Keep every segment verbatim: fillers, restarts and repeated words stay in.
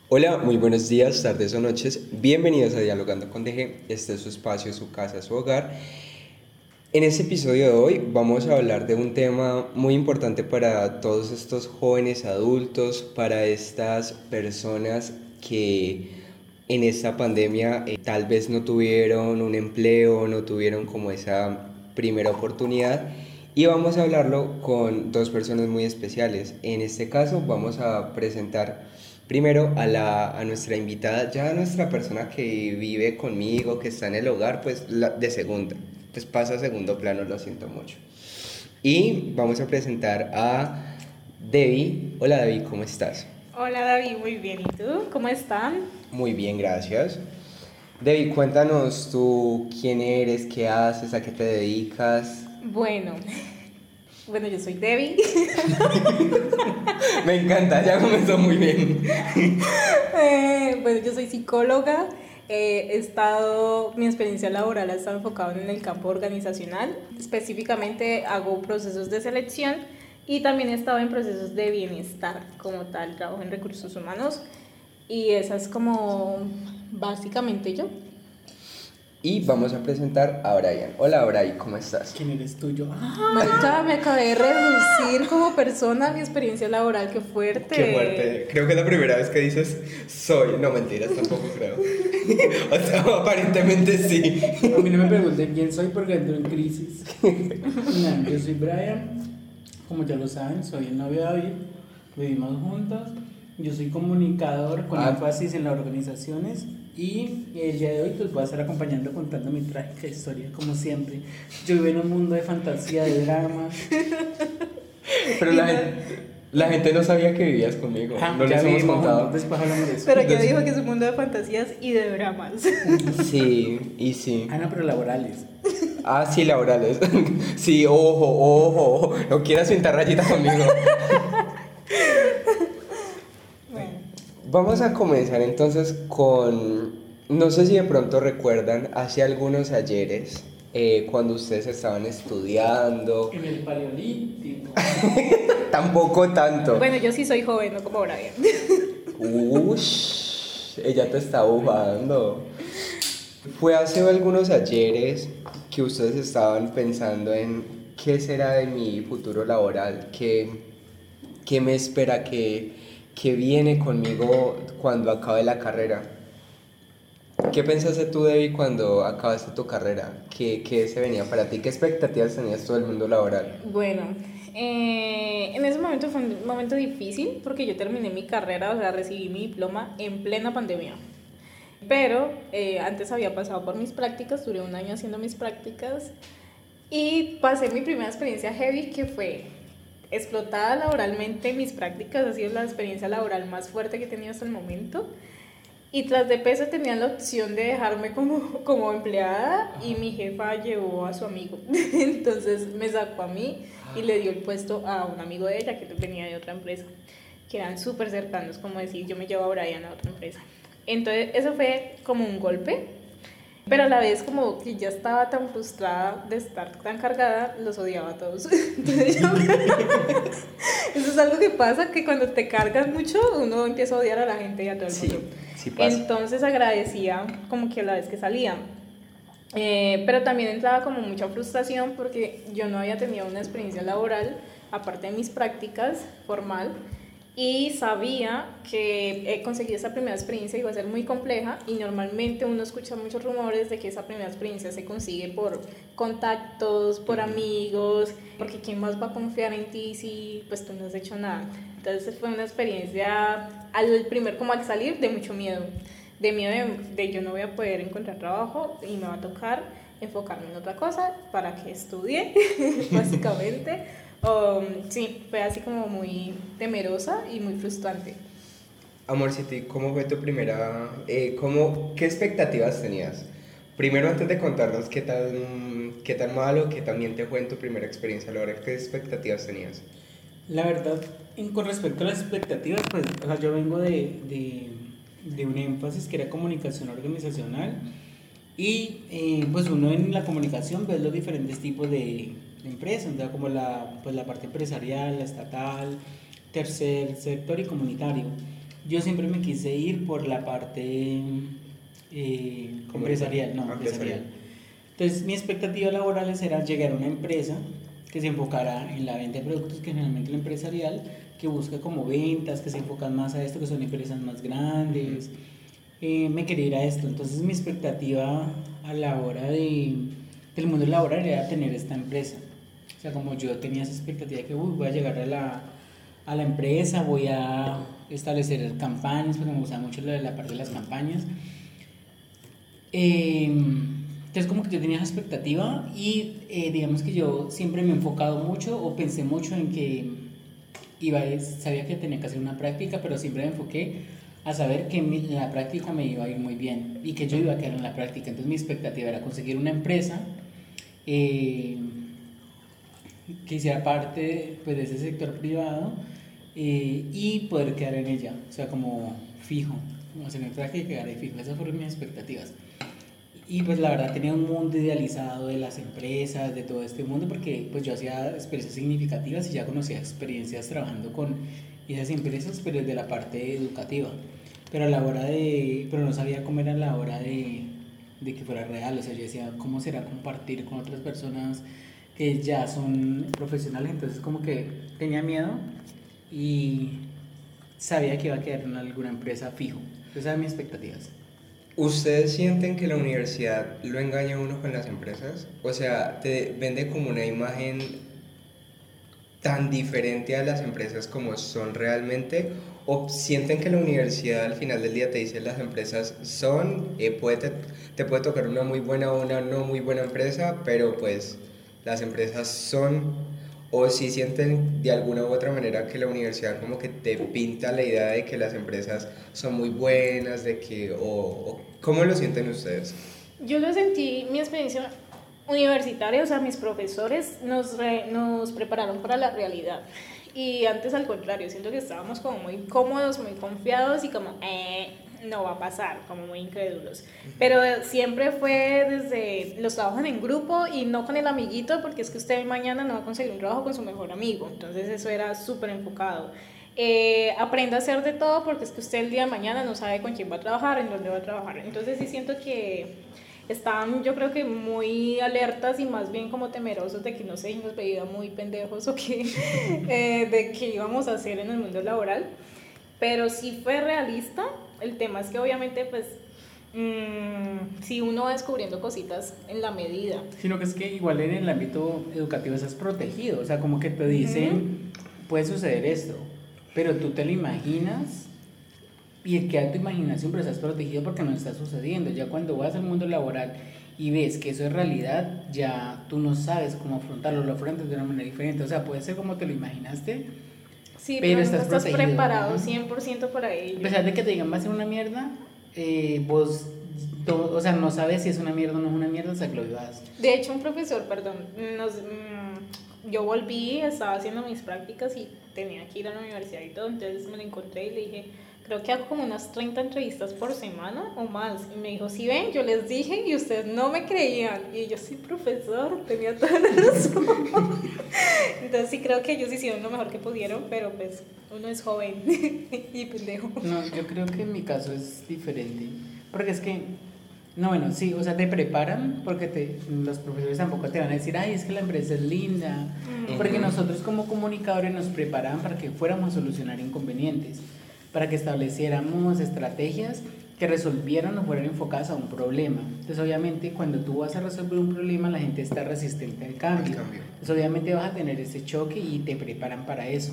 Hola, muy buenos días, tardes o noches. Bienvenidos a Dialogando con D G. Este es su espacio, su casa, su hogar. En este episodio de hoy vamos a hablar de un tema muy importante para todos estos jóvenes adultos, para estas personas que en esta pandemia eh, tal vez no tuvieron un empleo, no tuvieron como esa primera oportunidad. Y vamos a hablarlo con dos personas muy especiales. En este caso vamos a presentar primero a, la, a nuestra invitada, ya a nuestra persona que vive conmigo, que está en el hogar, pues la, de segunda, pues pasa a segundo plano, lo siento mucho. Y vamos a presentar a Debbie. Hola Debbie, ¿cómo estás? Hola David, muy bien. ¿Y tú? ¿Cómo están? Muy bien, gracias. Debbie, cuéntanos tú quién eres, qué haces, a qué te dedicas. Bueno, bueno, yo soy Debbie. Me encanta, ya comenzó muy bien. Eh, bueno, yo soy psicóloga. Eh, he estado, mi experiencia laboral ha estado enfocada en el campo organizacional. Específicamente hago procesos de selección y también he estado en procesos de bienestar como tal, trabajo en recursos humanos y esa es como básicamente yo. Y vamos a presentar a Brian. Hola Brian, ¿cómo estás? ¿Quién eres tú? Yo. Marica, me acabé de reducir como persona mi experiencia laboral, qué fuerte. Qué fuerte. Creo que es la primera vez que dices soy. No, mentiras, tampoco creo. O sea, aparentemente sí. A mí no me pregunten quién soy porque entro en crisis. No, yo soy Brian. Como ya lo saben, soy el novio de David. Vivimos juntos. Yo soy comunicador con Ah. énfasis en las organizaciones. Y el día de hoy pues voy a estar acompañando contando mi trágica historia, como siempre. Yo vivo en un mundo de fantasía, de drama. Pero la gente, la gente no sabía que vivías conmigo. Ah, No ya les hemos vivimos contado. juntos, después hablamos de eso. Pero ya Entonces- dijo que es un mundo de fantasías y de dramas. Sí, y sí. Ah, no, pero laborales. Ah, sí, laborales. Sí, ojo, ojo. No quieras pintar rayitas conmigo. Bueno, Vamos a comenzar entonces con, no sé si de pronto recuerdan, hace algunos ayeres, eh, cuando ustedes estaban estudiando, En el paleolítico. tampoco tanto. bueno, yo sí soy joven, no como Brian. Ush, ella te está bufando. Fue hace algunos ayeres que ustedes estaban pensando en qué será de mi futuro laboral, qué, qué me espera, qué, qué viene conmigo cuando acabe la carrera. ¿Qué pensaste tú, Debbie, cuando acabaste tu carrera? ¿Qué, qué se venía para ti? ¿Qué expectativas tenías tú del mundo laboral? Bueno, eh, en ese momento fue un momento difícil porque yo terminé mi carrera, o sea, recibí mi diploma en plena pandemia. Pero eh, antes había pasado por mis prácticas, duré un año haciendo mis prácticas y pasé mi primera experiencia heavy que fue explotada laboralmente. Mis prácticas ha sido la experiencia laboral más fuerte que he tenido hasta el momento. Y tras de peso tenían la opción de dejarme como, como empleada y mi jefa llevó a su amigo. Entonces me sacó a mí y le dio el puesto a un amigo de ella que venía de otra empresa, que eran súper cercanos, como decir, yo me llevo a Brian a otra empresa. Entonces eso fue como un golpe, pero a la vez como que ya estaba tan frustrada de estar tan cargada, los odiaba a todos. Entonces yo... Eso es algo que pasa, que cuando te cargas mucho uno empieza a odiar a la gente y a todo el Sí, mundo. sí pasa. Entonces agradecía como que a la vez que salía. Eh, pero también entraba como mucha frustración porque yo no había tenido una experiencia laboral, aparte de mis prácticas formal, y sabía que he conseguido esa primera experiencia iba a ser muy compleja y normalmente uno escucha muchos rumores de que esa primera experiencia se consigue por contactos, por amigos, porque quién más va a confiar en ti si pues tú no has hecho nada. Entonces fue una experiencia al primer como al salir de mucho miedo, de miedo de, de yo no voy a poder encontrar trabajo y me va a tocar enfocarme en otra cosa para que estudie básicamente. Um, sí, fue así como muy temerosa y muy frustrante. Amorcito, ¿y cómo fue tu primera, eh, cómo, qué expectativas tenías? Primero, antes de contarnos qué tan, qué tan malo, qué también te fue en tu primera experiencia laboral, ¿qué expectativas tenías? La verdad, en- con respecto a las expectativas, pues, o sea, yo vengo de, de, de un énfasis que era comunicación organizacional y eh, pues uno en la comunicación ve los diferentes tipos de, de empresas, ¿no? Como la, pues, la parte empresarial, la estatal, tercer sector y comunitario. yo siempre me quise ir por la parte eh, empresarial, no, empresarial. Entonces, mi expectativa laboral era llegar a una empresa que se enfocara en la venta de productos, que generalmente la empresarial, que busca como ventas, que se enfocan más a esto, que son empresas más grandes. Eh, me quería ir a esto. Entonces, mi expectativa a la hora de, del mundo laboral era tener esta empresa. O sea, como yo tenía esa expectativa de que uy, voy a llegar a la, a la empresa, voy a establecer campañas, porque me gusta mucho la, la parte de las campañas. Eh, entonces como que yo tenía esa expectativa y eh, digamos que yo siempre me he enfocado mucho o pensé mucho en que iba a, sabía que tenía que hacer una práctica, pero siempre me enfoqué a saber que mi, la práctica me iba a ir muy bien y que yo iba a quedar en la práctica. Entonces mi expectativa era conseguir una empresa eh, que hiciera parte pues, de ese sector privado eh, y poder quedar en ella, o sea, como fijo, como hacer mi práctica y quedar ahí fijo. Esas fueron mis expectativas. Y pues la verdad tenía un mundo idealizado de las empresas, de todo este mundo, porque pues yo hacía experiencias significativas y ya conocía experiencias trabajando con esas empresas, pero desde la parte educativa. Pero a la hora de, pero no sabía cómo era la hora de, de que fuera real, o sea, yo decía, ¿cómo será compartir con otras personas que ya son profesionales? Entonces como que tenía miedo y sabía que iba a quedar en alguna empresa fijo. Esas eran mis expectativas. ¿Ustedes sienten que la universidad lo engaña a uno con las empresas? O sea, te vende como una imagen tan diferente a las empresas como son realmente, o sienten que la universidad al final del día te dice las empresas son, eh, puede te, te puede tocar una muy buena o una no muy buena empresa, pero pues las empresas son, o si sienten de alguna u otra manera que la universidad como que te pinta la idea de que las empresas son muy buenas, de que, o, o ¿cómo lo sienten ustedes? Yo lo sentí, mi experiencia universitaria, o sea, mis profesores nos, re, nos prepararon para la realidad. Y antes al contrario, siento que estábamos como muy cómodos, muy confiados y como, eh, no va a pasar, como muy incrédulos. Pero siempre fue desde los trabajos en grupo y no con el amiguito, porque es que usted mañana no va a conseguir un trabajo con su mejor amigo. Entonces eso era súper enfocado. Eh, aprenda a hacer de todo porque es que usted el día de mañana no sabe con quién va a trabajar, en dónde va a trabajar. Entonces sí siento que estaban, yo creo que muy alertas y más bien como temerosos de que no sé, nos veía muy pendejos o que eh, de qué íbamos a hacer en el mundo laboral. Pero sí fue realista. El tema es que obviamente pues mmm, si uno va descubriendo cositas en la medida. Sino que es que igual en el ámbito educativo estás protegido, o sea, como que te dicen, uh-huh, puede suceder esto, pero tú te lo imaginas y queda tu imaginación, pero estás protegido porque no está sucediendo. Ya cuando vas al mundo laboral y ves que eso es realidad, ya tú no sabes cómo afrontarlo, lo afrontas de una manera diferente. O sea, puede ser como te lo imaginaste, sí, pero, pero estás, no estás protegido, preparado, ¿no? ¿no? cien por ciento para ello. A pesar de que te digan va a ser una mierda, eh, vos, todo, o sea, no sabes si es una mierda o no es una mierda hasta que lo vivas. De hecho, un profesor, perdón, nos, mmm, yo volví, estaba haciendo mis prácticas y tenía que ir a la universidad y todo, entonces me lo encontré y le dije, creo que hago como unas treinta entrevistas por semana o más. Y me dijo, sí ven, yo les dije y ustedes no me creían. Y yo, sí, profesor, tenía toda la razón. Entonces sí creo que ellos hicieron lo mejor que pudieron, pero pues uno es joven y pendejo. No, yo creo que en mi caso es diferente. Porque es que, no, bueno, sí, o sea, te preparan porque te, los profesores tampoco te van a decir, ay, es que la empresa es linda. Uh-huh. Porque nosotros como comunicadores nos preparaban para que fuéramos a solucionar inconvenientes, para que estableciéramos estrategias que resolvieran o fueran enfocadas a un problema. Entonces, obviamente, cuando tú vas a resolver un problema, la gente está resistente al cambio. cambio. Entonces, obviamente, vas a tener ese choque y te preparan para eso.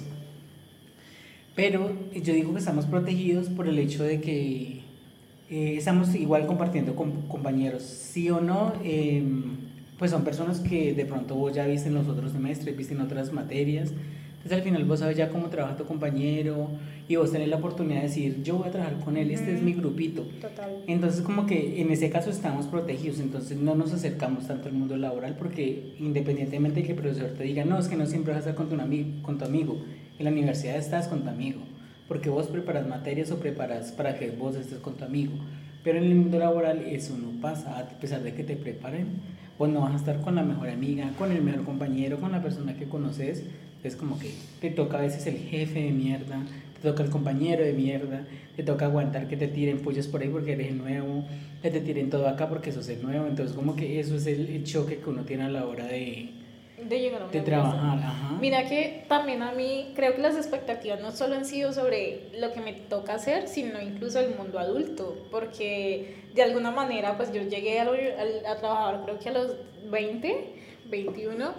Pero yo digo que estamos protegidos por el hecho de que eh, estamos igual compartiendo con compañeros. Sí o no, eh, pues son personas que de pronto vos ya viste en los otros semestres, viste en otras materias. Entonces al final vos sabes ya cómo trabaja tu compañero y vos tenés la oportunidad de decir, yo voy a trabajar con él, este mm, es mi grupito. Total. Entonces como que en ese caso estamos protegidos, entonces no nos acercamos tanto al mundo laboral porque independientemente de que el profesor te diga, no, es que no siempre vas a estar con tu, ami- con tu amigo, en la universidad estás con tu amigo, porque vos preparas materias o preparas para que vos estés con tu amigo. Pero en el mundo laboral eso no pasa, a pesar de que te preparen, vos no vas a estar con la mejor amiga, con el mejor compañero, con la persona que conoces. Es como que te toca a veces el jefe de mierda, te te toca el compañero de mierda, te toca aguantar que te tiren pollos por ahí porque eres el nuevo, que te tiren todo acá porque sos el nuevo, entonces como que eso es el, el choque que uno tiene a la hora de, de llegar a una de empresa. trabajar. Ajá. Mira que también a mí creo que las expectativas no solo han sido sobre lo que me toca hacer, sino incluso el mundo adulto, porque de alguna manera pues yo llegué a, lo, a, a trabajar creo que a los veinte, veintiuno,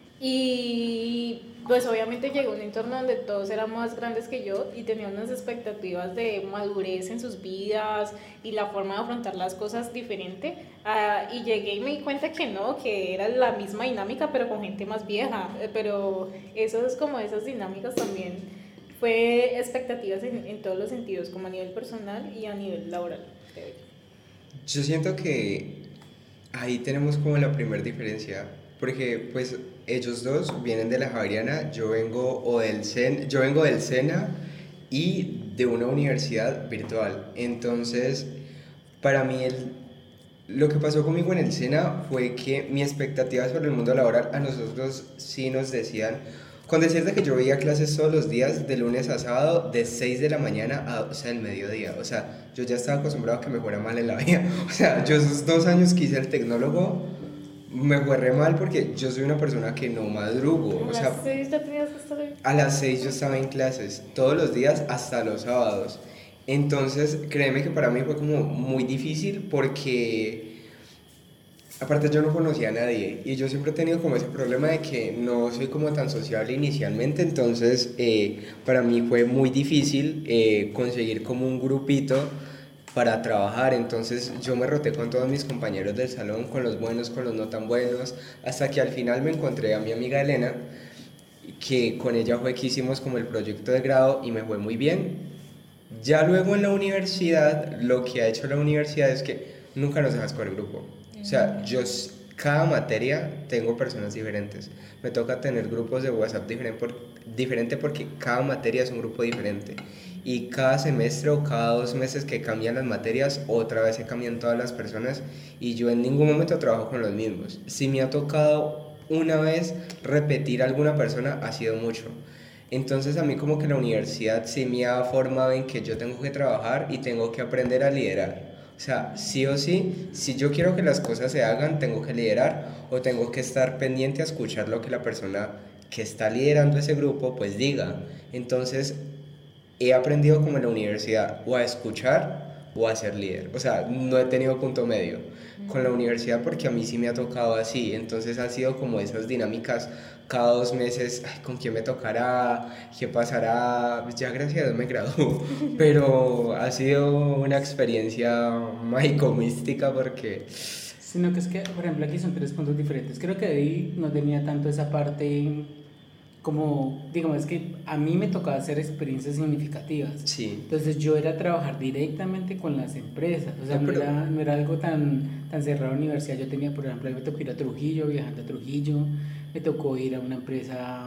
y pues obviamente llegó a un entorno donde todos eran más grandes que yo y tenían unas expectativas de madurez en sus vidas y la forma de afrontar las cosas diferente, uh, y llegué y me di cuenta que no, que era la misma dinámica pero con gente más vieja, pero eso es como esas dinámicas también fue expectativas en, en todos los sentidos, como a nivel personal y a nivel laboral. Yo siento que ahí tenemos como la primera diferencia, porque pues ellos dos vienen de la Javeriana, yo vengo o del Sen, yo vengo del SENA y de una universidad virtual. Entonces, para mí el, lo que pasó conmigo en el SENA fue que mi expectativa sobre el mundo laboral, a nosotros sí nos decían, con decirte que yo veía clases todos los días, de lunes a sábado, de seis de la mañana a doce del mediodía. O sea, yo ya estaba acostumbrado a que me fuera mal en la vida. O sea, yo esos dos años que hice el tecnólogo, me fue re mal porque yo soy una persona que no madrugo. O sea, ¿A las seis ya tenías que estar ahí? A las seis yo estaba en clases, todos los días hasta los sábados. Entonces, créeme que para mí fue como muy difícil porque aparte yo no conocía a nadie y yo siempre he tenido como ese problema de que no soy como tan sociable inicialmente, entonces eh, para mí fue muy difícil eh, conseguir como un grupito para trabajar. Entonces yo me roté con todos mis compañeros del salón, con los buenos, con los no tan buenos, hasta que al final me encontré a mi amiga Elena, que con ella fue que hicimos como el proyecto de grado y me fue muy bien. Ya luego en la universidad, lo que ha hecho la universidad es que nunca nos deja escoger grupo. O sea, yo cada materia tengo personas diferentes. Me toca tener grupos de WhatsApp diferente, por, diferente porque cada materia es un grupo diferente. Y cada semestre o cada dos meses que cambian las materias, otra vez se cambian todas las personas y yo en ningún momento trabajo con los mismos. Si me ha tocado una vez repetir a alguna persona, ha sido mucho. Entonces a mí como que la universidad sí me ha formado en que yo tengo que trabajar y tengo que aprender a liderar. O sea, sí o sí, si yo quiero que las cosas se hagan, tengo que liderar o tengo que estar pendiente a escuchar lo que la persona que está liderando ese grupo pues diga. Entonces he aprendido como en la universidad o a escuchar o a ser líder. O sea, no he tenido punto medio con la universidad porque a mí sí me ha tocado así. Entonces ha sido como esas dinámicas cada dos meses, ay, ¿con quién me tocará? ¿Qué pasará? Ya gracias a Dios me graduó, pero ha sido una experiencia mágico-mística porque... Sino que es que, por ejemplo, aquí son tres puntos diferentes. Creo que de ahí no tenía tanto esa parte como, digamos, es que a mí me tocaba hacer experiencias significativas. Sí. Entonces yo era trabajar directamente con las empresas, o sea, no, pero... no, era, no era algo tan, tan cerrado en la universidad. Yo tenía, por ejemplo, a mí me tocó ir a Trujillo, viajando a Trujillo, me tocó ir a una empresa,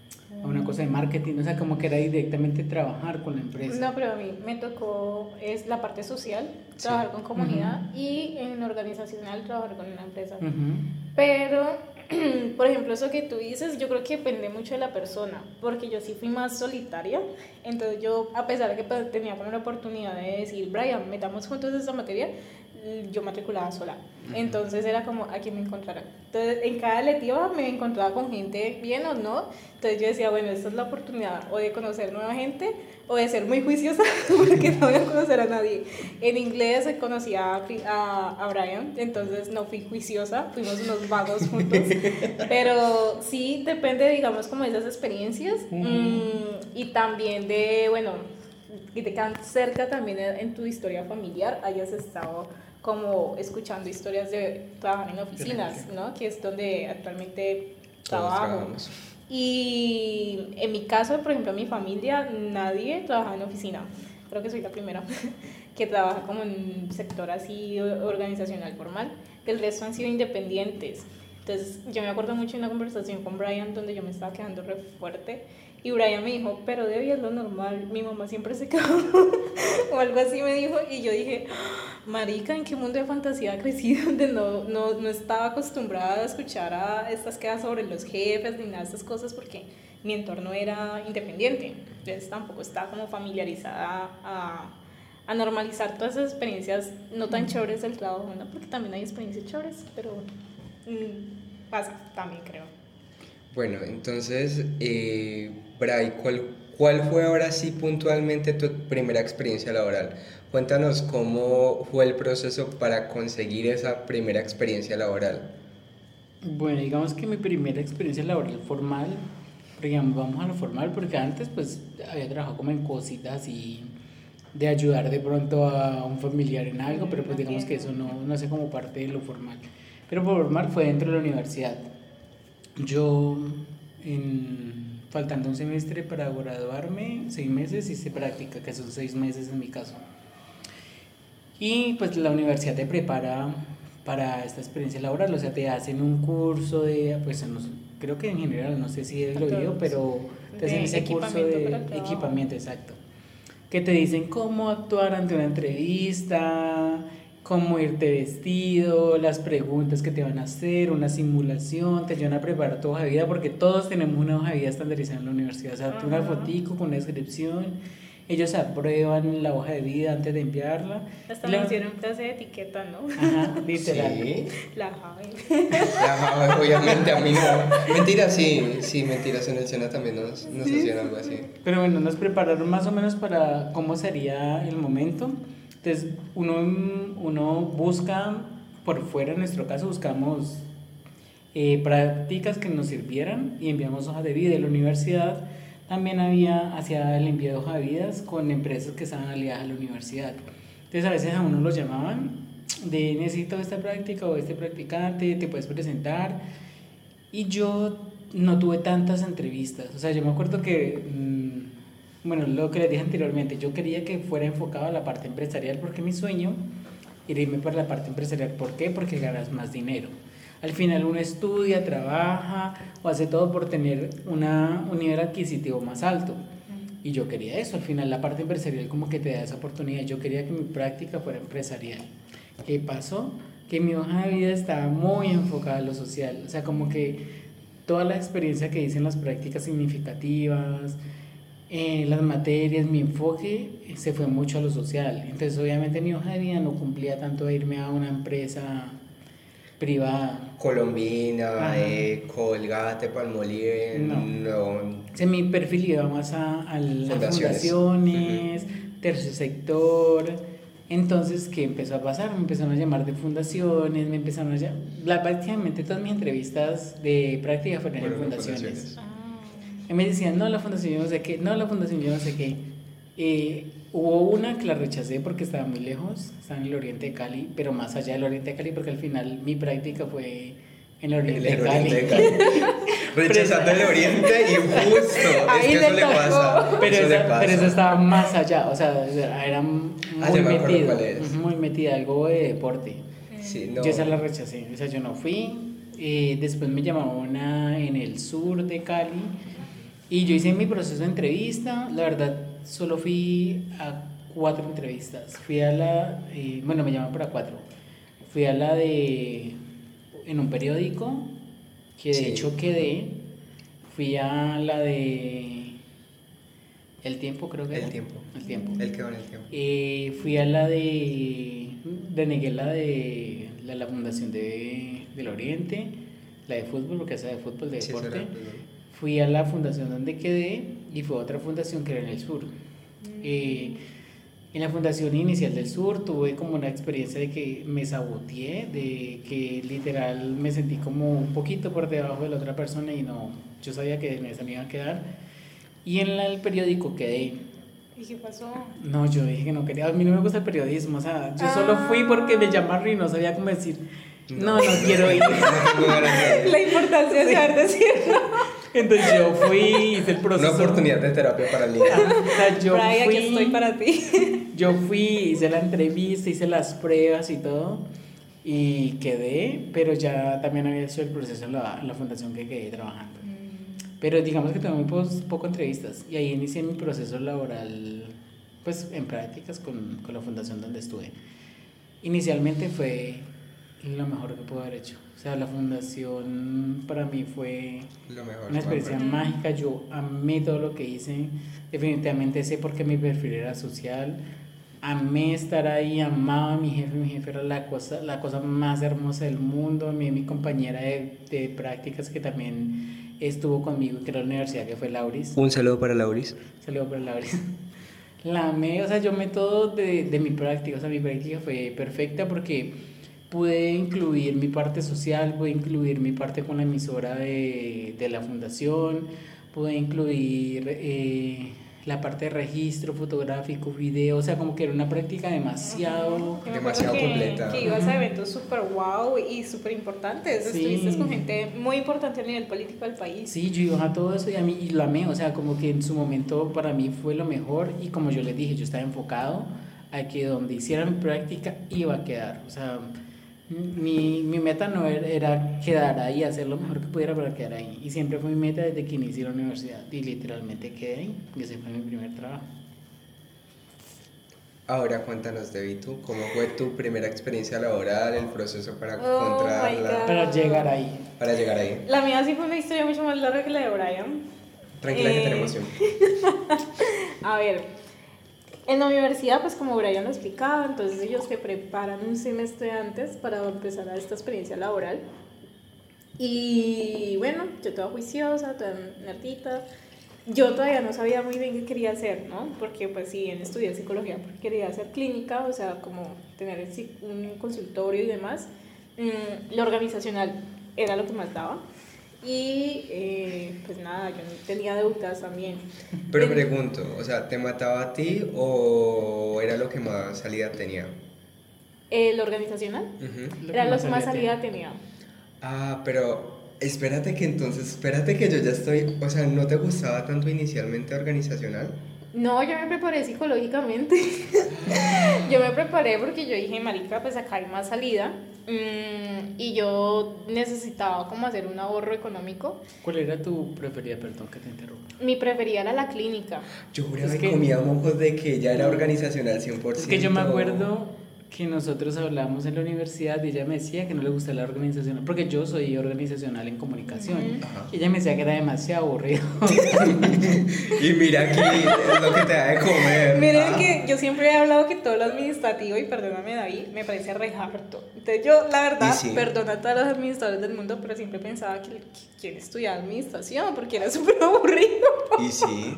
a una cosa de marketing, o sea, como que era directamente trabajar con la empresa. No, pero a mí me tocó, es la parte social, trabajar sí. con comunidad, uh-huh. y en organizacional trabajar con una empresa. Uh-huh. Pero, por ejemplo, eso que tú dices, yo creo que depende mucho de la persona, porque yo sí fui más solitaria, entonces yo, a pesar de que tenía como la oportunidad de decir, Brian, metamos juntos esta materia, yo matriculaba sola, entonces era como a quién me encontrara. Entonces en cada electiva me encontraba con gente bien o no, entonces yo decía, bueno, esta es la oportunidad o de conocer nueva gente o de ser muy juiciosa porque no voy a conocer a nadie. En inglés conocí a, a, a Brian, entonces no fui juiciosa, fuimos unos vagos juntos, pero sí depende, digamos, como de esas experiencias. Uh-huh. mmm, y también de, bueno, y te quedan cerca también en tu historia familiar, hayas estado como escuchando historias de trabajar en oficinas, ¿no? Que es donde actualmente trabajo. Y en mi caso, por ejemplo, en mi familia, nadie trabaja en oficina. Creo que soy la primera que trabaja como en un sector así organizacional formal. El resto han sido independientes. Entonces, yo me acuerdo mucho de una conversación con Brian donde yo me estaba quedando re fuerte. Y Brian me dijo, pero Debbie, es lo normal, mi mamá siempre se quedó, o algo así me dijo, y yo dije, marica, ¿en qué mundo de fantasía crecí donde no, no, no estaba acostumbrada a escuchar a estas quedas sobre los jefes ni nada de estas cosas? Porque mi entorno era independiente, entonces tampoco estaba como familiarizada a, a normalizar todas esas experiencias no tan chéveres del trabajo, ¿no? Porque también hay experiencias chéveres, pero mmm, pasa también, creo. Bueno, entonces, eh, Bray, ¿cuál, ¿cuál fue ahora sí puntualmente tu primera experiencia laboral? Cuéntanos cómo fue el proceso para conseguir esa primera experiencia laboral. Bueno, digamos que mi primera experiencia laboral formal, digamos, vamos a lo formal, porque antes pues había trabajado como en cositas y de ayudar de pronto a un familiar en algo, pero pues digamos que eso no, no hace como parte de lo formal. Pero formal fue dentro de la universidad. Yo, en, faltando un semestre para graduarme, seis meses hice práctica, que son seis meses en mi caso. Y pues la universidad te prepara para esta experiencia laboral, o sea, te hacen un curso de, pues no, creo que en general, no sé si es lo digo, pero te hacen ese curso de equipamiento, exacto, que te dicen cómo actuar ante una entrevista, cómo irte vestido, las preguntas que te van a hacer, una simulación, te ayudan a preparar tu hoja de vida, porque todos tenemos una hoja de vida estandarizada en la universidad, o sea, uh-huh. una fotico con una descripción. Ellos aprueban la hoja de vida antes de enviarla. Hasta me hicieron clase de etiqueta, ¿no? Ajá, literal. ¿Sí? La Jave. La Jave, obviamente, a mí no. Mentira, sí, sí, mentiras. En el SENA también nos, nos ¿Sí? hacían algo así. Pero bueno, nos prepararon más o menos para cómo sería el momento. Entonces, uno, uno busca, por fuera, en nuestro caso, buscamos eh, prácticas que nos sirvieran y enviamos hojas de vida de la universidad. También había hacia el envío de hojas de vidas con empresas que estaban aliadas a la universidad. Entonces a veces a uno los llamaban de necesito esta práctica o este practicante, te puedes presentar. Y yo no tuve tantas entrevistas. O sea, yo me acuerdo que, mmm, bueno, lo que les dije anteriormente, yo quería que fuera enfocado a la parte empresarial porque mi sueño era irme por la parte empresarial. ¿Por qué? Porque ganas más dinero. Al final uno estudia, trabaja o hace todo por tener una, un nivel adquisitivo más alto. Y yo quería eso, al final la parte empresarial como que te da esa oportunidad. Yo quería que mi práctica fuera empresarial. ¿Qué pasó? Que mi hoja de vida estaba muy enfocada a lo social. O sea, como que toda la experiencia que hice en las prácticas significativas, en las materias, mi enfoque se fue mucho a lo social. Entonces obviamente mi hoja de vida no cumplía tanto a irme a una empresa privada. Colombina, eh, Colgate, Palmolive, no. no. O sea, mi perfil iba más a, a las fundaciones, fundaciones uh-huh. tercer sector. Entonces, ¿qué empezó a pasar? Me empezaron a llamar de fundaciones, me empezaron a llamar. Prácticamente todas mis entrevistas de práctica fueron bueno, en fundaciones. fundaciones. Ah. Y me decían, no, la fundación yo no sé qué, no, la fundación yo no sé qué. Eh, Hubo una que la rechacé porque estaba muy lejos, estaba en el oriente de Cali, pero más allá del oriente de Cali, porque al final mi práctica fue en el oriente, el de, Cali. de Cali. Rechazando el oriente y justo, ahí es que eso le pasa. Pero eso esa, le pasa. pero esa estaba más allá, o sea, era muy ah, metida, muy metida, algo de deporte. Sí, no. Yo esa la rechacé, o sea, yo no fui. Eh, después me llamó una en el sur de Cali y yo hice mi proceso de entrevista, la verdad. Solo fui a cuatro entrevistas. Fui a la, eh, bueno, me llaman para cuatro. Fui a la de, en un periódico, que de sí. hecho quedé. Fui a la de El Tiempo, creo que El era. Tiempo. El Tiempo. El quedó en El Tiempo. Eh, fui a la de, denegué la de la, la Fundación de, del Oriente, la de fútbol, porque esa de fútbol, de sí, deporte. Fui a la fundación donde quedé y fue a otra fundación que era en el sur. Mm. Eh, en la fundación inicial del sur tuve como una experiencia de que me saboteé, de que literal me sentí como un poquito por debajo de la otra persona y no, yo sabía que en esa me iba a quedar. Y en la, el periódico quedé. ¿Y qué pasó? No, yo dije que no quería, a mí no me gusta el periodismo, o sea, yo ah. solo fui porque me llamaron y no sabía cómo decir, no, no, no quiero ir. La importancia de saber decirlo. Entonces yo fui, hice el proceso. Una oportunidad de terapia para el niño. O sea, yo Brian, fui, aquí estoy para ti. Yo fui, hice la entrevista, hice las pruebas y todo y quedé, pero ya también había hecho el proceso en la, en la fundación que quedé trabajando. Mm. Pero digamos que tuve muy poco, poco entrevistas y ahí inicié mi proceso laboral, pues en prácticas con, con la fundación donde estuve. Inicialmente fue lo mejor que puedo haber hecho. O sea, la fundación para mí fue Lo mejor. una experiencia mágica. Yo amé todo lo que hice. Definitivamente sé por qué mi perfil era social. Amé estar ahí, amaba a mi jefe. Mi jefe era la cosa, la cosa más hermosa del mundo. Amé a mi compañera de, de prácticas que también estuvo conmigo, que era la universidad, que fue Lauris. Un saludo para Lauris. Saludo para Lauris. La amé, o sea, yo amé todo de, de mi práctica. O sea, mi práctica fue perfecta porque pude incluir mi parte social, pude incluir mi parte con la emisora de, de la fundación, pude incluir eh, la parte de registro fotográfico, video, o sea, como que era una práctica demasiado... Yo me demasiado acuerdo que, completa. que ibas a eventos súper wow y súper importantes. Sí. Estuviste con gente muy importante a nivel político del país. Sí, yo iba a todo eso y a mí y lo amé, o sea, como que en su momento para mí fue lo mejor y como yo les dije, yo estaba enfocado a que donde hiciera mi práctica iba a quedar, o sea, mi, mi meta no era, era quedar ahí, hacer lo mejor que pudiera para quedar ahí y siempre fue mi meta desde que inicié la universidad y literalmente quedé ahí y ese fue mi primer trabajo. Ahora cuéntanos, Debbie, tú, ¿cómo fue tu primera experiencia laboral, el proceso para Oh encontrar my la- God. Para llegar ahí. para llegar ahí? La mía sí fue una historia mucho más larga que la de Brian. Tranquila que Eh, tenemos tiempo. A ver, en la universidad, pues como Brian lo explicaba, entonces ellos se preparan un semestre antes para empezar a esta experiencia laboral. Y bueno, yo toda juiciosa, toda nerdita. Yo todavía no sabía muy bien qué quería hacer, ¿no? Porque pues si bien estudié psicología, porque quería hacer clínica, o sea, como tener un consultorio y demás. Mm, lo organizacional era lo que más daba. Y eh, pues nada, yo tenía deudas también. Pero En- pregunto, o sea, ¿te mataba a ti o era lo que más salida tenía? El organizacional Ujú. era lo que más salida tenía. Ah, pero espérate que entonces, espérate que yo ya estoy, o sea, ¿no te gustaba tanto inicialmente organizacional? No, yo me preparé psicológicamente. Yo me preparé porque yo dije, marica, pues acá hay más salida. Mm, y yo necesitaba como hacer un ahorro económico. ¿Cuál era tu preferida? Perdón que te interrumpa. Mi preferida era la clínica. Yo juraba Es que que- comía mojos de que ella era organizacional cien por ciento. Es que yo me acuerdo que nosotros hablábamos en la universidad y ella me decía que no le gusta la organización, porque yo soy organizacional en comunicación. Ujú. Ajá. Y ella me decía que era demasiado aburrido. Y mira aquí es lo que te da de comer. Miren Ah. que yo siempre he hablado que todo lo administrativo, y perdóname David, me parece re harto. Entonces yo, la verdad, Y sí. perdona a todos los administradores del mundo, pero siempre pensaba que, que quién estudiaba administración, porque era súper aburrido. Y sí.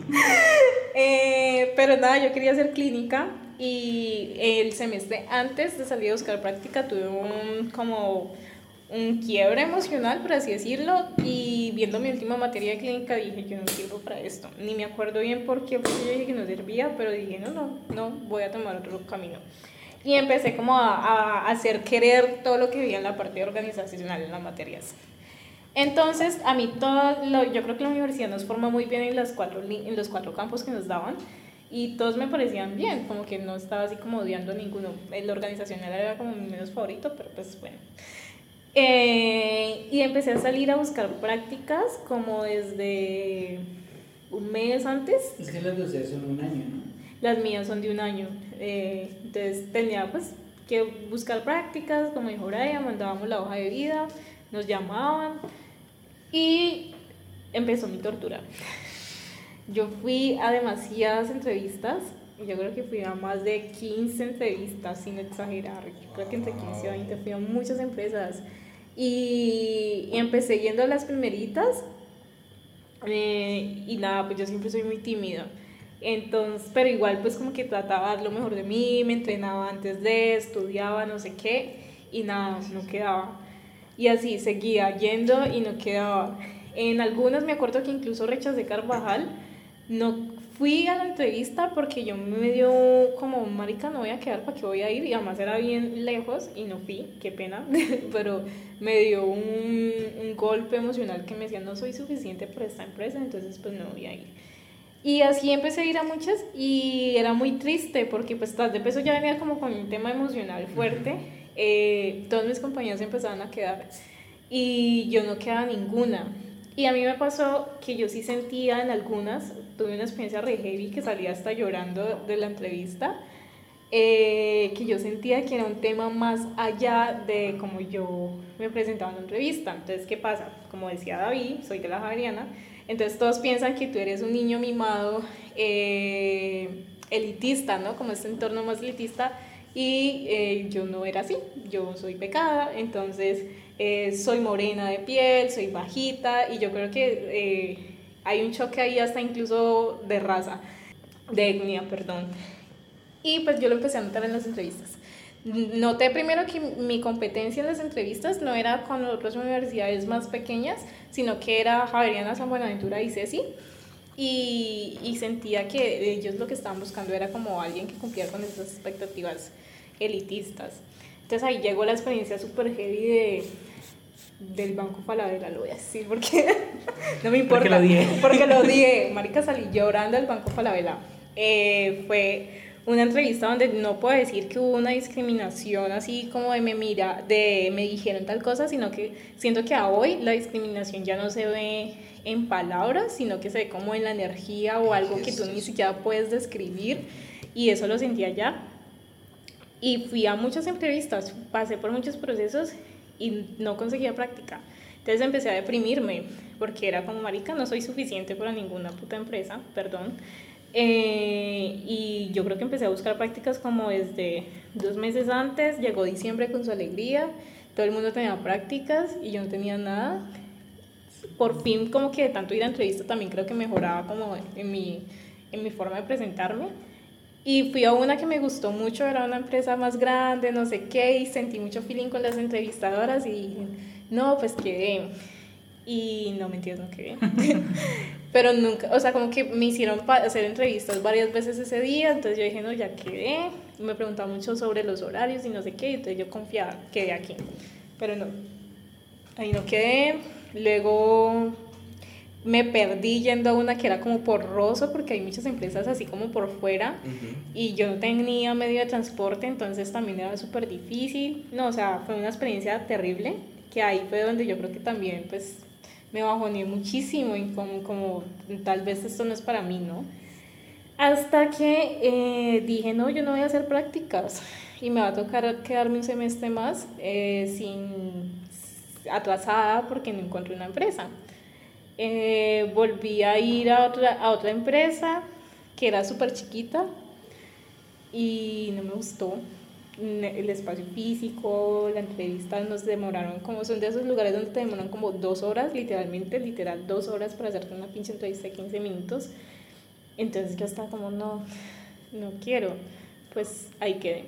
Eh, pero nada, yo quería hacer clínica y el semestre antes de salir a buscar práctica tuve un como un quiebre emocional, por así decirlo, y viendo mi última materia de clínica dije, yo no sirvo para esto. Ni me acuerdo bien por qué, porque yo dije que no servía, pero dije, no, no, no, voy a tomar otro camino. Y empecé como a, a hacer querer todo lo que veía en la parte organizacional en las materias. Entonces, a mí todo, lo, yo creo que la universidad nos forma muy bien en, las cuatro, li- en los cuatro campos que nos daban y todos me parecían bien, como que no estaba así como odiando a ninguno. El organizacional era como mi menos favorito, pero pues bueno. Eh, y empecé a salir a buscar prácticas como desde un mes antes. Es que las de ustedes son un año, ¿no? Las mías son de un año. Eh, entonces tenía pues que buscar prácticas, como dijo Brian, mandábamos la hoja de vida, nos llamaban y empezó mi tortura. Yo fui a demasiadas entrevistas, yo creo que fui a más de quince entrevistas sin exagerar, yo creo que entre quince y veinte fui a muchas empresas y, y empecé yendo a las primeritas eh, y nada, pues yo siempre soy muy tímida. Entonces, pero igual pues como que trataba de dar lo mejor de mí, me entrenaba antes de, estudiaba, no sé qué, y nada, no quedaba. Y así seguía yendo y no quedaba. En algunas me acuerdo que incluso rechacé Carvajal, no fui a la entrevista porque yo me dio como, marica, no voy a quedar, ¿para qué voy a ir? Y además era bien lejos y no fui, qué pena, pero me dio un, un golpe emocional que me decía, no soy suficiente para esta empresa, entonces pues no voy a ir. Y así empecé a ir a muchas y era muy triste porque pues tras de peso ya venía como con un tema emocional fuerte. Eh, todos mis compañeros empezaban a quedar y yo no quedaba ninguna. Y a mí me pasó que yo sí sentía en algunas, tuve una experiencia re heavy que salía hasta llorando de la entrevista. eh, que yo sentía que era un tema más allá de cómo yo me presentaba en una entrevista. Entonces, ¿qué pasa? Como decía David, soy de la Javeriana, entonces todos piensan que tú eres un niño mimado, eh, elitista, ¿no? Como este entorno más elitista, y eh, yo no era así, yo soy becada, entonces eh, soy morena de piel, soy bajita, y yo creo que eh, hay un choque ahí hasta incluso de raza, de etnia, perdón. Y pues yo lo empecé a notar en las entrevistas. Noté primero que mi competencia en las entrevistas no era con otras universidades más pequeñas, sino que era Javeriana, San Buenaventura y Ceci. Y, y sentía que ellos lo que estaban buscando era como alguien que cumpliera con esas expectativas elitistas. Entonces ahí llegó la experiencia súper heavy de, del Banco Falabella, lo voy a decir porque no me importa. Porque lo odié. Porque lo odié. Marica, salí llorando del Banco Falabella. Eh, fue una entrevista donde no puedo decir que hubo una discriminación así como de me mira, de me dijeron tal cosa, sino que siento que a hoy la discriminación ya no se ve en palabras, sino que se ve como en la energía o algo que tú ni siquiera puedes describir, y eso lo sentí allá. Y fui a muchas entrevistas, pasé por muchos procesos y no conseguía práctica. Entonces empecé a deprimirme porque era como, marica, no soy suficiente para ninguna puta empresa, perdón. Eh, y yo creo que empecé a buscar prácticas como desde dos meses antes, llegó diciembre con su alegría, todo el mundo tenía prácticas y yo no tenía nada. Por fin como que de tanto ir a entrevistas también creo que mejoraba como en mi, en mi forma de presentarme. Y fui a una que me gustó mucho, era una empresa más grande, no sé qué, y sentí mucho feeling con las entrevistadoras y dije, no, pues quedé. Y no, mentiras, no quedé. Pero nunca, o sea, como que me hicieron hacer entrevistas varias veces ese día, entonces yo dije, no, ya quedé. Y me preguntaban mucho sobre los horarios y no sé qué, y entonces yo confiaba, quedé aquí. Pero no, ahí no quedé. Luego me perdí yendo a una que era como por Rosso, porque hay muchas empresas así como por fuera, uh-huh. Y yo no tenía medio de transporte, entonces también era súper difícil. No, o sea, fue una experiencia terrible, que ahí fue donde yo creo que también, pues, me bajoneé muchísimo y como, como tal vez esto no es para mí, ¿no? Hasta que eh, dije, no, yo no voy a hacer prácticas y me va a tocar quedarme un semestre más eh, sin atrasada porque no encontré una empresa. Eh, volví a ir a otra, a otra empresa que era súper chiquita y no me gustó. El espacio físico, la entrevista nos demoraron como, son de esos lugares donde te demoran como dos horas, literalmente, literal dos horas para hacerte una pinche entrevista de quince minutos. Entonces yo estaba como, no, no quiero, pues ahí quedé.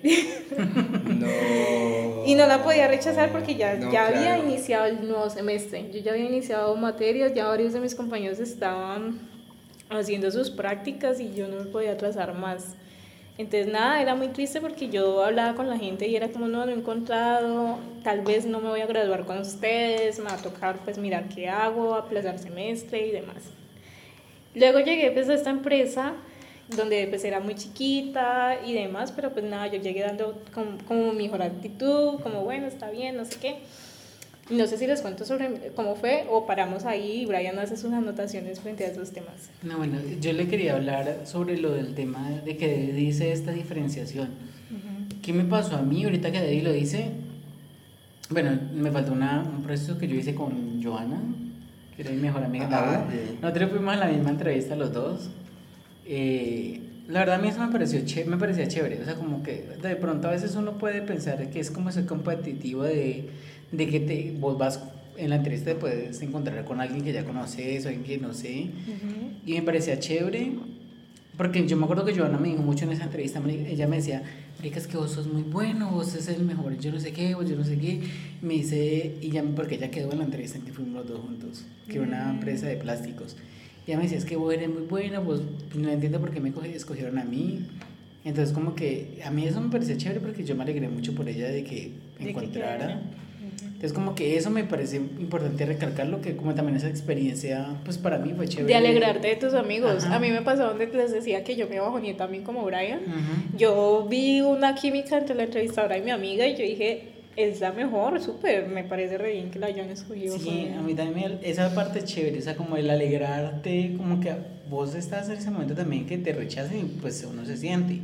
No. Y no la podía rechazar porque ya, no, ya claro. había iniciado el nuevo semestre, yo ya había iniciado materias, ya varios de mis compañeros estaban haciendo sus prácticas y yo no me podía atrasar más. Entonces nada, era muy triste porque yo hablaba con la gente y era como, no, no he encontrado, tal vez no me voy a graduar con ustedes, me va a tocar pues mirar qué hago, aplazar semestre y demás. Luego llegué pues a esta empresa donde pues era muy chiquita y demás, pero pues nada, yo llegué dando como, como mi mejor actitud, como bueno, está bien, no sé qué. No sé si les cuento sobre cómo fue o paramos ahí y Brian hace sus anotaciones frente a esos temas. No, bueno, yo le quería hablar sobre lo del tema de que dice esta diferenciación. Uh-huh. ¿Qué me pasó a mí ahorita que Daddy lo dice? Bueno, me faltó una, un proceso que yo hice con Joana, que era mi mejor amiga. Ah, sí. Nosotros fuimos a la misma entrevista los dos. Eh, la verdad a mí eso me pareció ché- me parecía chévere, o sea, como que de pronto a veces uno puede pensar que es como ese competitivo de, de que te, vos vas en la entrevista te puedes encontrar con alguien que ya conoces o alguien que no sé, uh-huh. Y me parecía chévere porque yo me acuerdo que Joana me dijo mucho en esa entrevista, ella me decía, marica, es que vos sos muy bueno, vos sos el mejor, yo no sé qué, vos yo no sé qué, me dice, y ya, porque ella quedó en la entrevista en que fuimos los dos juntos, que era una empresa de plásticos. Y ella me decía, es que vos eres muy buena, vos no entiendo por qué me escogieron a mí. Entonces como que a mí eso me parecía chévere porque yo me alegré mucho por ella de que me encontrara. Entonces como que eso me parece importante recalcarlo, que como también esa experiencia pues para mí fue chévere. De alegrarte de tus amigos. Ajá. A mí me pasó donde les decía que yo me bajoneé también como Brian. Uh-huh. Yo vi una química entre la entrevistadora y mi amiga y yo dije, es la mejor, súper, me parece re bien que la hayan escogido. Sí, con... a mí también esa parte es chévere, o sea, como el alegrarte, como que vos estás en ese momento también que te rechacen y pues uno se siente,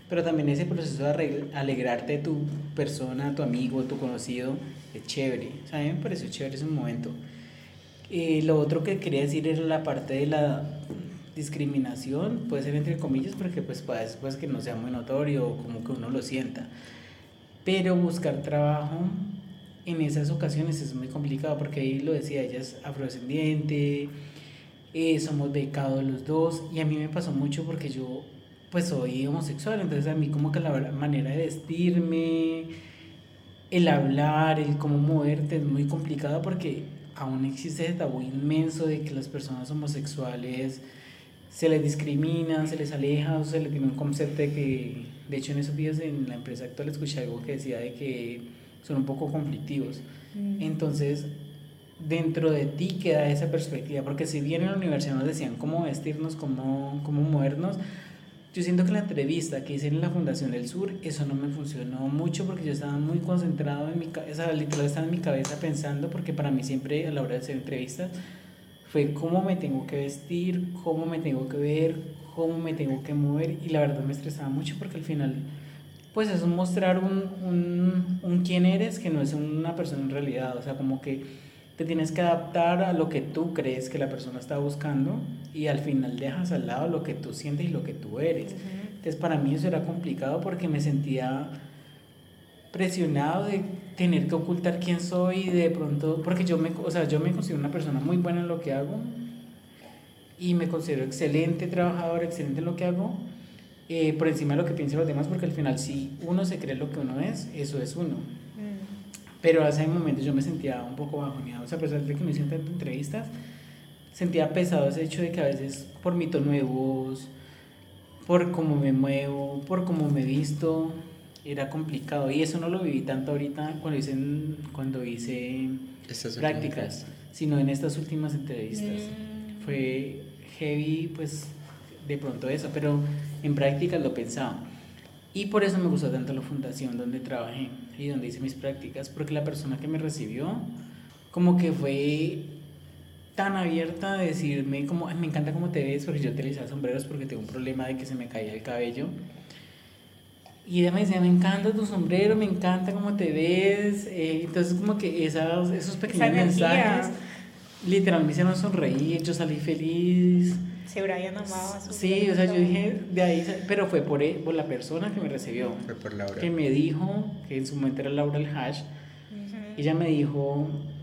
pero también ese proceso de arregl- alegrarte de tu persona, tu amigo, tu conocido, es chévere. O sea, a mí me pareció chévere ese momento. Eh, lo otro que quería decir era la parte de la discriminación, puede ser entre comillas, porque pues puede ser pues, que no sea muy notorio o como que uno lo sienta. Pero buscar trabajo en esas ocasiones es muy complicado, porque ahí lo decía, ella es afrodescendiente, eh, somos becados los dos, y a mí me pasó mucho porque yo pues soy homosexual, entonces a mí como que la manera de vestirme, el hablar, el cómo moverte es muy complicado porque aún existe ese tabú inmenso de que las personas homosexuales se les discrimina, se les aleja o se les tiene un concepto de que, de hecho en esos días en la empresa actual escuché algo que decía de que son un poco conflictivos. Mm. Entonces, dentro de ti queda esa perspectiva, porque si bien en la universidad nos decían cómo vestirnos, cómo, cómo movernos, yo siento que en la entrevista que hice en la Fundación del Sur, eso no me funcionó mucho porque yo estaba muy concentrado en mi cabeza, literal estaba en mi cabeza pensando, porque para mí siempre a la hora de hacer entrevistas fue cómo me tengo que vestir, cómo me tengo que ver, cómo me tengo que mover, y la verdad me estresaba mucho porque al final pues es mostrar un, un, un quién eres que no es una persona en realidad, o sea, como que te tienes que adaptar a lo que tú crees que la persona está buscando y al final dejas al lado lo que tú sientes y lo que tú eres. Uh-huh. Entonces para mí eso era complicado porque me sentía presionado de tener que ocultar quién soy y de pronto, porque yo me, o sea, yo me considero una persona muy buena en lo que hago y me considero excelente trabajador, excelente en lo que hago, eh, por encima de lo que piensen los demás, porque al final si uno se cree lo que uno es, eso es uno. Pero hace momentos yo me sentía un poco bajoneado, o sea, a pesar de que me hice tantas entrevistas, sentía pesado ese hecho de que a veces por mi tono de voz, por cómo me muevo, por cómo me visto, era complicado. Y eso no lo viví tanto ahorita cuando hice, cuando hice prácticas, sino en estas últimas entrevistas. Mm. Fue heavy, pues, de pronto eso, pero en prácticas lo pensaba. Y por eso me gustó tanto la fundación donde trabajé y donde hice mis prácticas, porque la persona que me recibió como que fue tan abierta a decirme como, ay, me encanta cómo te ves, porque yo utilizaba sombreros porque tengo un problema de que se me caía el cabello. Y ella me decía, me encanta tu sombrero, me encanta cómo te ves. Eh, entonces como que esas, esos pequeños mensajes literal me hicieron sonreír, yo salí feliz. Sí, Brian amaba a su Sí, o sea, yo dije, de ahí, pero fue por, por la persona que me recibió. Fue por Laura. Que me dijo, que en su momento era Laura el Hash, uh-huh. Ella me dijo,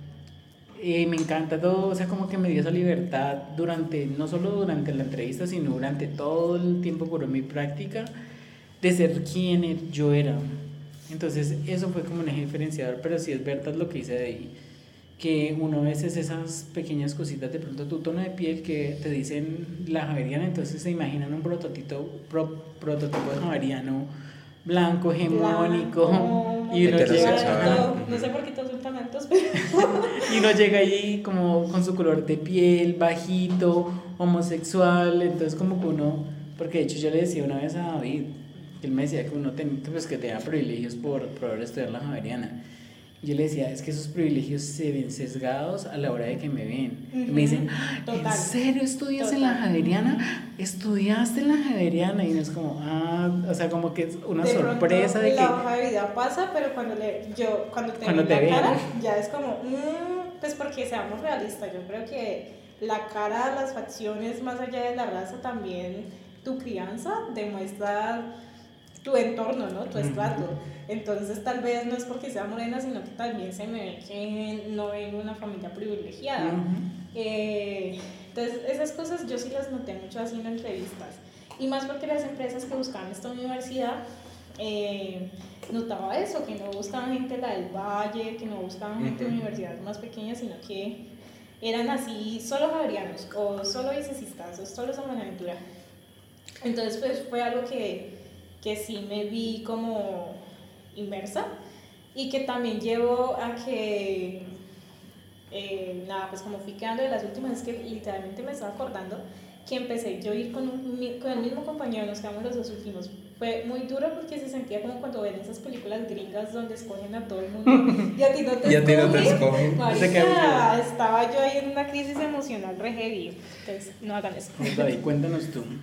eh, me encanta todo, o sea, como que me dio esa libertad durante, no solo durante la entrevista, sino durante todo el tiempo por mi práctica, de ser quien yo era. Entonces, eso fue como un eje diferenciador, pero sí es verdad lo que hice de ahí. Que uno a veces esas pequeñas cositas, de pronto tu tono de piel que te dicen la javeriana, entonces se imaginan un prototipo, pro, prototipo de javeriano blanco, hegemónico, blanco, y uno llega, no sé por qué todos son tan altos, pero y uno llega ahí como con su color de piel, bajito, homosexual, entonces como que uno, porque de hecho yo le decía una vez a David, él me decía que uno tenía, pues, que tenía privilegios por, por haber estudiado la javeriana. Yo le decía, es que esos privilegios se ven sesgados a la hora de que me ven. Uh-huh. Y me dicen, ¿en serio estudias Total. en la Javeriana? ¿Estudiaste en la Javeriana? Y no es como, ah, o sea, como que es una de sorpresa de la que... La hoja de vida pasa, pero cuando, le, yo, cuando te cuando ven te la ven. cara, ya es como, mmm, pues porque seamos realistas, yo creo que la cara, las facciones, más allá de la raza, también tu crianza demuestra tu entorno, ¿no? Tu estrato. Uh-huh. Entonces tal vez no es porque sea morena, sino que también se me ve que no vengo de una familia privilegiada. Uh-huh. eh, entonces esas cosas yo sí las noté mucho haciendo entrevistas, y más porque las empresas que buscaban esta universidad eh, notaba eso, que no buscaban gente de la del Valle, que no buscaban uh-huh. gente de universidades más pequeñas, sino que eran así solo javerianos o solo bicecistas o solo San Buenaventura. Entonces pues fue algo que que sí me vi como inmersa, y que también llevó a que, eh, nada, pues como fui quedando de las últimas, es que literalmente me estaba acordando que empecé yo a ir con, un, con el mismo compañero, nos quedamos los dos últimos. Fue muy duro porque se sentía como cuando ven esas películas gringas donde escogen a todo el mundo y a ti no te y escogen. A ti no te escogen. Marica, estaba yo ahí en una crisis emocional re heavy, entonces no hagan eso. David, cuéntanos tú.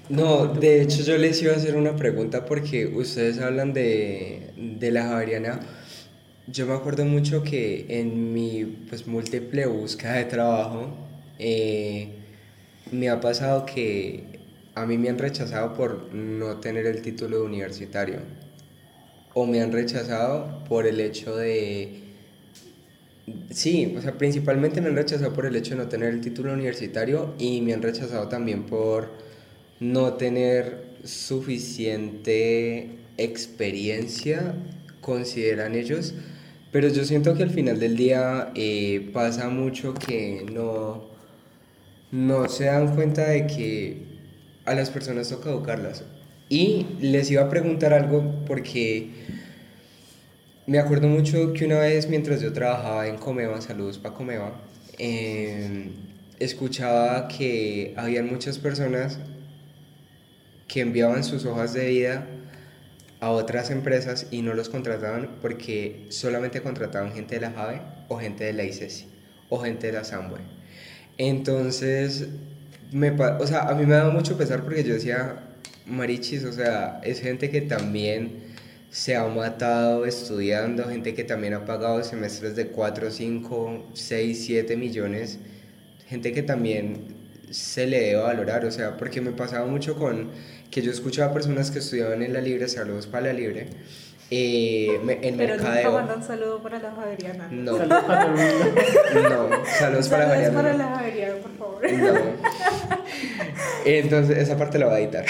No, de hecho yo les iba a hacer una pregunta porque ustedes hablan de, de la Javeriana. Yo me acuerdo mucho que en mi pues múltiple búsqueda de trabajo eh, me ha pasado que a mí me han rechazado por no tener el título universitario o me han rechazado por el hecho de... Sí, o sea, principalmente me han rechazado por el hecho de no tener el título universitario y me han rechazado también por no tener suficiente experiencia, consideran ellos, pero yo siento que al final del día eh, pasa mucho que no, no se dan cuenta de que a las personas toca educarlas. Y les iba a preguntar algo porque me acuerdo mucho que una vez mientras yo trabajaba en Comeva, saludos para Comeva, eh, escuchaba que habían muchas personas que enviaban sus hojas de vida a otras empresas y no los contrataban porque solamente contrataban gente de la Jave o gente de la I C E S I o gente de la Samhue. Entonces, me, o sea, a mí me daba mucho pesar porque yo decía, marichis, o sea, es gente que también se ha matado estudiando, gente que también ha pagado semestres de cuatro, cinco, seis, siete millones, gente que también se le debe valorar, o sea, porque me pasaba mucho con que yo escuchaba personas que estudiaban en la Libre, saludos para la Libre, eh, me- en Pero mercadeo. nunca mandan saludo para la Javeriana. No, Saludos para todo el mundo. no, saludos para Saludos Mariana. para la Javeriana, por favor. No. Entonces, esa parte la voy a editar.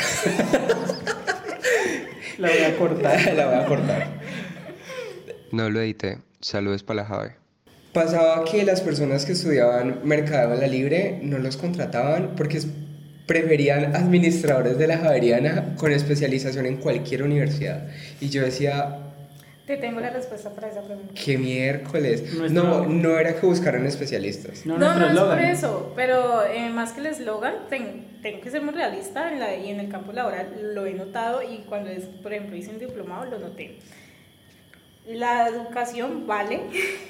La voy a cortar. La voy a cortar. No lo edité. Saludos para la Jave. Pasaba que las personas que estudiaban mercadeo en la Libre no los contrataban porque es- preferían administradores de la Javeriana con especialización en cualquier universidad. Y yo decía, Te tengo la respuesta para esa pregunta. ¿qué miércoles? Nuestro- No, no era que buscaran especialistas. No, No, nuestro no es por eslogan. eso, pero eh, más que el eslogan, ten- tengo que ser muy realista en la, y en el campo laboral lo he notado y cuando, es, por ejemplo, hice un diplomado lo noté. La educación vale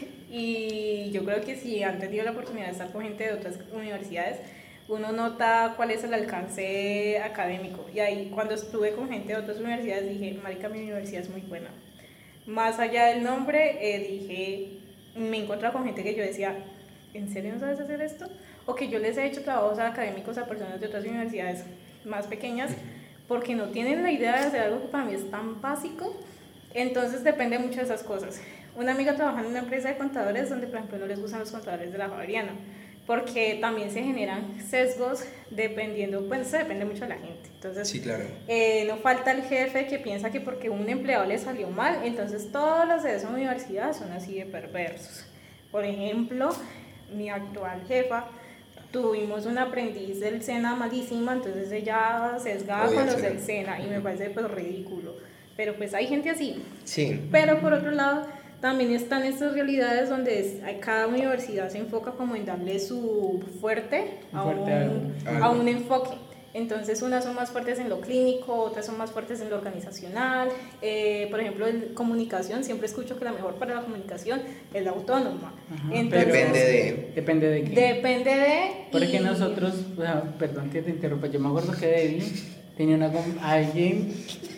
y yo creo que si han tenido la oportunidad de estar con gente de otras universidades, uno nota cuál es el alcance académico. Y ahí cuando estuve con gente de otras universidades dije, marica, mi universidad es muy buena. Más allá del nombre, eh, dije, me he encontrado con gente que yo decía, ¿en serio no sabes hacer esto? O que yo les he hecho trabajos académicos a personas de otras universidades más pequeñas porque no tienen la idea de hacer algo que para mí es tan básico. Entonces depende mucho de esas cosas. Una amiga trabaja en una empresa de contadores donde, por ejemplo, no les gustan los contadores de la Javeriana porque también se generan sesgos dependiendo, pues eso depende mucho de la gente. Entonces, Sí, claro. eh, no falta el jefe que piensa que porque un empleado le salió mal, entonces todos los de esa universidad son así de perversos. Por ejemplo, mi actual jefa, tuvimos un aprendiz del SENA malísima, entonces ella sesgaba Odia con el los SENA. del SENA y me parece pues ridículo. Pero pues hay gente así. Sí. Pero por otro lado, también están estas realidades donde es- cada universidad se enfoca como en darle su fuerte a Fuerte a un, algo. a un enfoque. Entonces unas son más fuertes en lo clínico, otras son más fuertes en lo organizacional. Eh, por ejemplo, en comunicación, siempre escucho que la mejor para la comunicación es la autónoma. Ajá, Entonces, pero- Depende de... Depende de qué. Depende de... Porque y- nosotros, o sea, perdón que te interrumpa, yo me acuerdo que Debbie tenía una com- alguien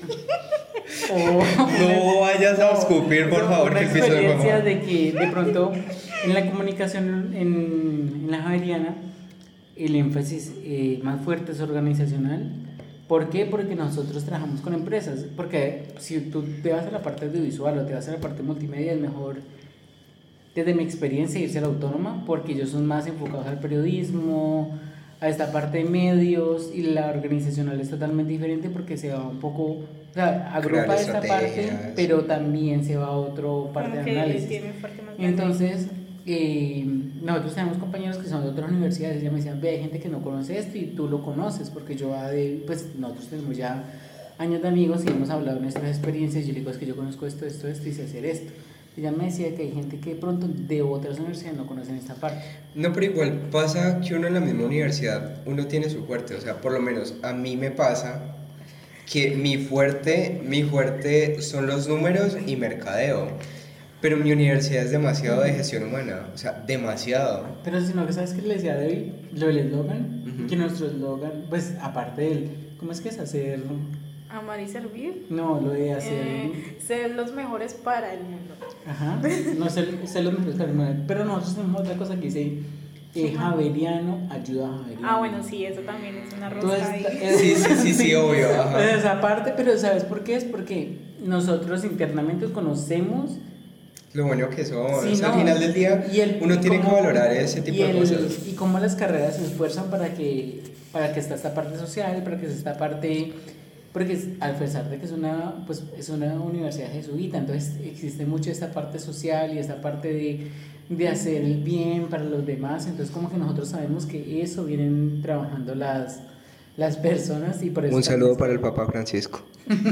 o No vayas a escupir, por una favor, que el piso de experiencia mamá. de que de pronto en la comunicación en, en la Javeriana el énfasis eh, más fuerte es organizacional. ¿Por qué? Porque nosotros trabajamos con empresas. Porque si tú te vas a la parte audiovisual o te vas a la parte multimedia, es mejor, desde mi experiencia, irse a la autónoma, porque ellos son más enfocados al periodismo, a esta parte de medios, y la organizacional es totalmente diferente porque se va un poco, o sea, agrupa Crear esta parte, estrategias. pero también se va a otra parte como de que análisis. tiene un fuerte más grande. Entonces, eh, nosotros tenemos compañeros que son de otras universidades y ya me decían, ve, hay gente que no conoce esto y tú lo conoces, porque yo, ah, de, pues nosotros tenemos ya años de amigos y hemos hablado de nuestras experiencias. Y yo le digo, es que yo conozco esto, esto, esto y sé hacer esto. Y ella me decía que hay gente que de pronto de otras universidades no conocen esta parte. No, pero igual pasa que uno en la misma universidad, uno tiene su fuerte, o sea, por lo menos a mí me pasa que mi fuerte, mi fuerte son los números y mercadeo, pero mi universidad es demasiado de gestión humana, o sea, demasiado. Pero si no, que sabes que le decía a David, lo del eslogan, Ujú. que nuestro eslogan, pues aparte del ¿cómo es que es hacer? Amar y servir. No, lo de hacer... Eh, ser los mejores para el mundo. Ajá, no ser, ser los mejores para el mundo. Pero nosotros tenemos otra cosa que dice, eh, Javeriano ayuda a Javeriano. Ah, bueno, sí, eso también es una Tú rosca esta- ahí. eh, Sí, sí, sí, sí, obvio. Ajá. Pues esa parte, pero ¿sabes por qué? Es porque nosotros internamente conocemos. Lo bueno que son. Sí, O sea, no, al final del día, y el- uno y tiene cómo- que valorar ese tipo y de el- cosas. Y cómo las carreras se esfuerzan para que, para que está esta parte social, para que esté esta parte. Porque es- al pesar de que es una, pues, es una universidad jesuita, entonces existe mucho esta parte social y esta parte de, de hacer el bien para los demás. Entonces, como que nosotros sabemos que eso vienen trabajando las, las personas. Y por eso Un saludo también- para el Papa Francisco.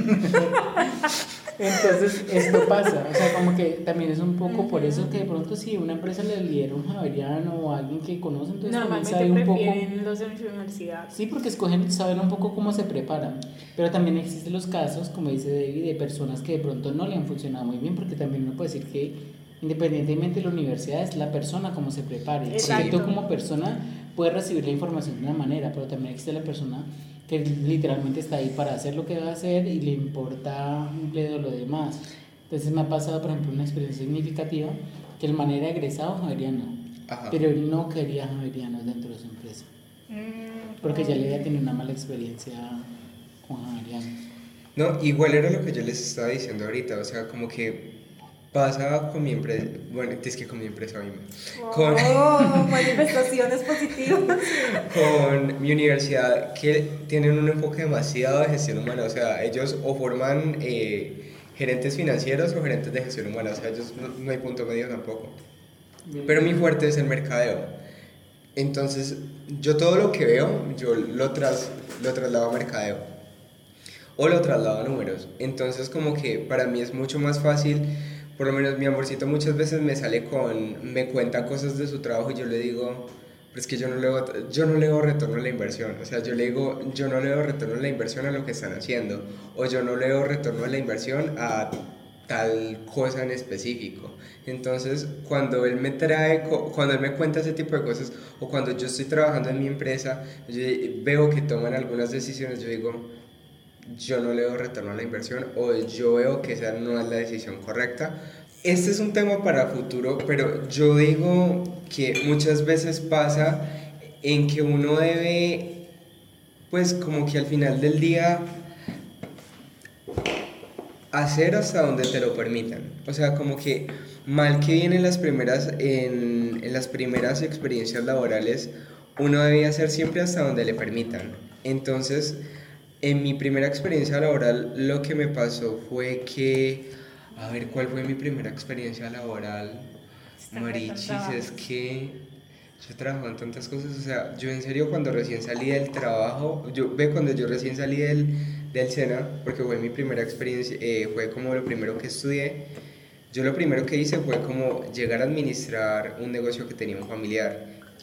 Entonces, esto pasa, o sea, como que también es un poco por eso que de pronto si una empresa le lidera un javeriano o alguien que conoce, entonces también Normalmente sabe un poco. prefieren los de universidad. Sí, porque escogen saber un poco cómo se preparan, pero también existen los casos, como dice David, de personas que de pronto no le han funcionado muy bien, porque también uno puede decir que independientemente de la universidad es la persona como se prepare. Exacto. Porque tú como persona puedes recibir la información de una manera, pero también existe la persona que literalmente está ahí para hacer lo que va a hacer y le importa un bledo lo demás. Entonces me ha pasado, por ejemplo, una experiencia significativa que el man era egresado javeriano, Ajá. pero él no quería javerianos dentro de su empresa, Mm, porque ya le había tenido una mala experiencia con javerianos. No, igual era lo que yo les estaba diciendo ahorita, o sea, como que pasa con mi empresa, bueno, es que con mi empresa misma, con, Oh, manifestaciones positivas. con mi universidad, que tienen un enfoque demasiado de gestión humana, o sea, ellos o forman eh, gerentes financieros o gerentes de gestión humana, o sea, ellos no, no hay punto medio tampoco. Pero mi fuerte es el mercadeo. Entonces, yo todo lo que veo, yo lo, tras, lo traslado a mercadeo. O lo traslado a números. Entonces, como que para mí es mucho más fácil. Por lo menos mi amorcito muchas veces me sale con... Me cuenta cosas de su trabajo y yo le digo... Pero es que yo no le veo, yo no le veo retorno a la inversión. O sea, yo le digo, yo no le veo retorno a la inversión a lo que están haciendo. O yo no le veo retorno a la inversión a tal cosa en específico. Entonces, cuando él me trae, cuando él me cuenta ese tipo de cosas, o cuando yo estoy trabajando en mi empresa, yo veo que toman algunas decisiones, yo digo, yo no le veo retorno a la inversión, o yo veo que esa no es la decisión correcta. Este es un tema para futuro, pero yo digo que muchas veces pasa en que uno debe, pues como que al final del día, hacer hasta donde te lo permitan. O sea, como que mal que bien en las primeras, en, en las primeras experiencias laborales, uno debe hacer siempre hasta donde le permitan. Entonces, en mi primera experiencia laboral, lo que me pasó fue que, a ver, ¿cuál fue mi primera experiencia laboral? Marichis, es que yo he trabajado en tantas cosas, o sea, yo en serio cuando recién salí del trabajo, yo ve cuando yo recién salí del, del SENA, porque fue mi primera experiencia, eh, fue como lo primero que estudié, yo lo primero que hice fue como llegar a administrar un negocio que tenía un familiar,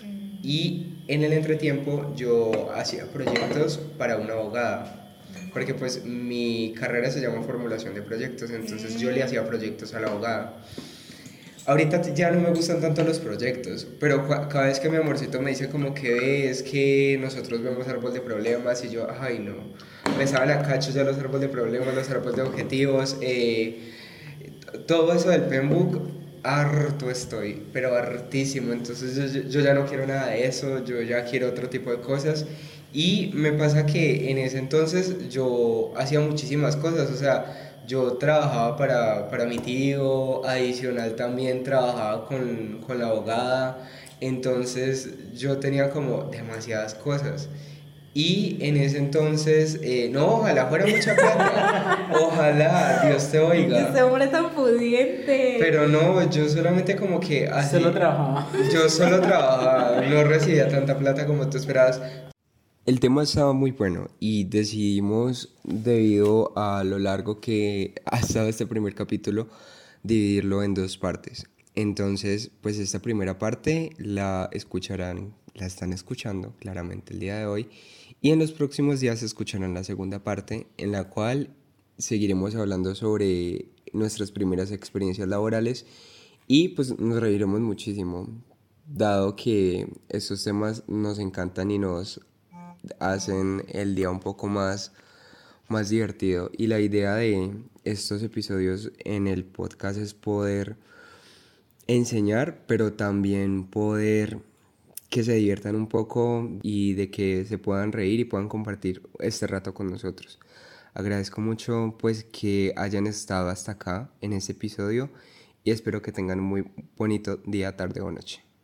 y en el entretiempo yo hacía proyectos para una abogada, porque pues mi carrera se llama formulación de proyectos, entonces yo le hacía proyectos a la abogada. Ahorita ya no me gustan tanto los proyectos, pero cada vez que mi amorcito me dice como que ves que nosotros vemos árbol de problemas y yo, ay no, me saben a cacho ya los árboles de problemas, los árboles de objetivos, eh, todo eso del Penbook, harto estoy, pero hartísimo, entonces yo, yo ya no quiero nada de eso, yo ya quiero otro tipo de cosas. Y me pasa que en ese entonces yo hacía muchísimas cosas, o sea, yo trabajaba para, para mi tío, adicional también trabajaba con, con la abogada, entonces yo tenía como demasiadas cosas. Y en ese entonces, eh, no, ojalá fuera mucha plata, ojalá, Dios te oiga. Ese hombre tan pudiente. Pero no, yo solamente como que así... Solo trabajaba. Yo solo trabajaba, no recibía tanta plata como tú esperabas. El tema estaba muy bueno y decidimos, debido a lo largo que ha estado este primer capítulo, dividirlo en dos partes. Entonces, pues esta primera parte la escucharán, la están escuchando claramente el día de hoy, y en los próximos días escucharán la segunda parte, en la cual seguiremos hablando sobre nuestras primeras experiencias laborales y pues nos reiremos muchísimo, dado que estos temas nos encantan y nos... hacen el día un poco más, más divertido. Y la idea de estos episodios en el podcast es poder enseñar, pero también poder que se diviertan un poco y de que se puedan reír y puedan compartir este rato con nosotros. Agradezco mucho pues que hayan estado hasta acá en este episodio y espero que tengan un muy bonito día, tarde o noche.